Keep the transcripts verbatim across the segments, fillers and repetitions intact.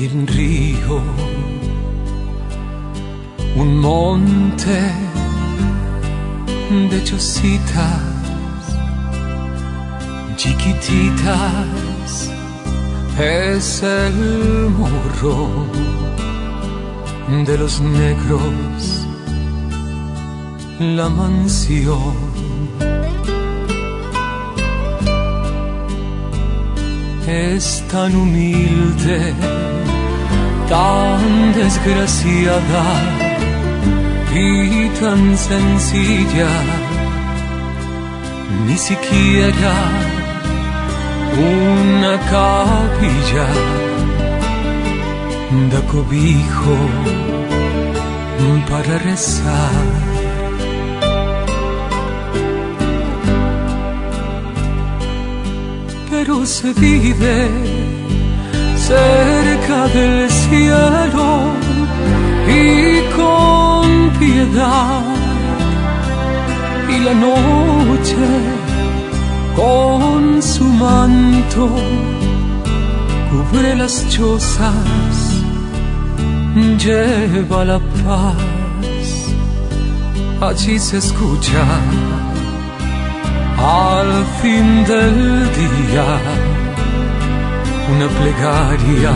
un río, un monte de chocitas chiquititas, es el morro de los negros, la mansión. Es tan humilde, tan desgraciada y tan sencilla, ni siquiera una capilla da cobijo para rezar. Pero se vive cerca del cielo y con piedad, y la noche con su manto cubre las chozas, lleva la paz. Allí se escucha al fin del día una plegaria,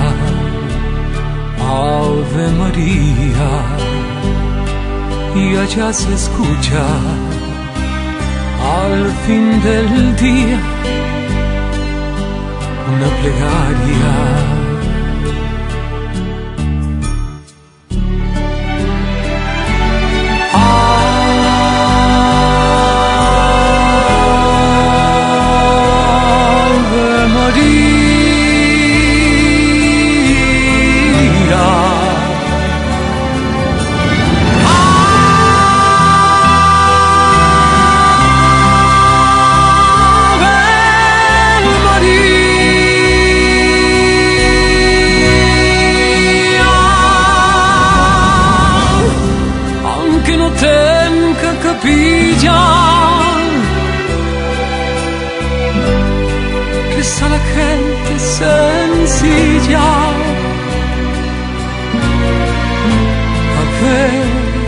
Ave María, y allá se escucha al fin del día una plegaria. Reza la gente sencilla, a ver,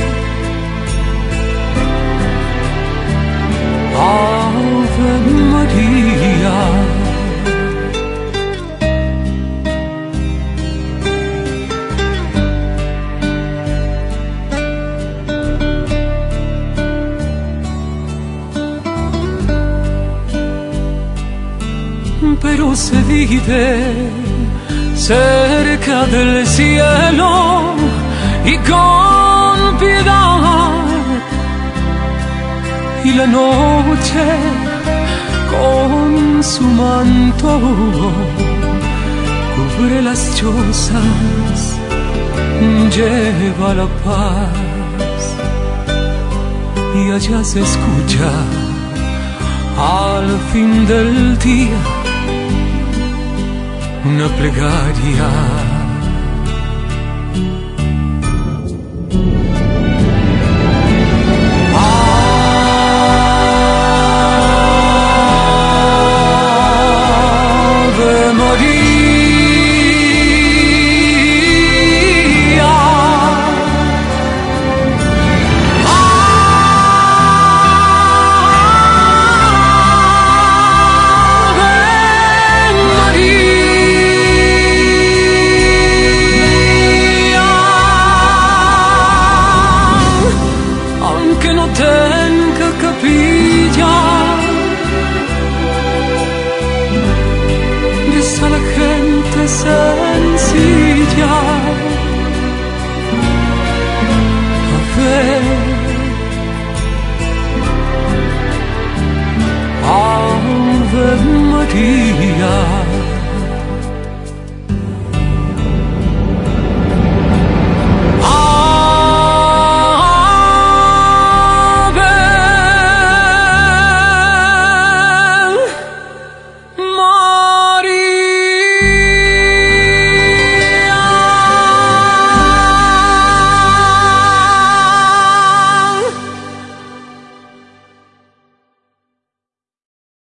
Ave María. Pero se vive cerca del cielo y con piedad, y la noche con su manto cubre las chozas, lleva la paz, y allá se escucha al fin del día una plegaria.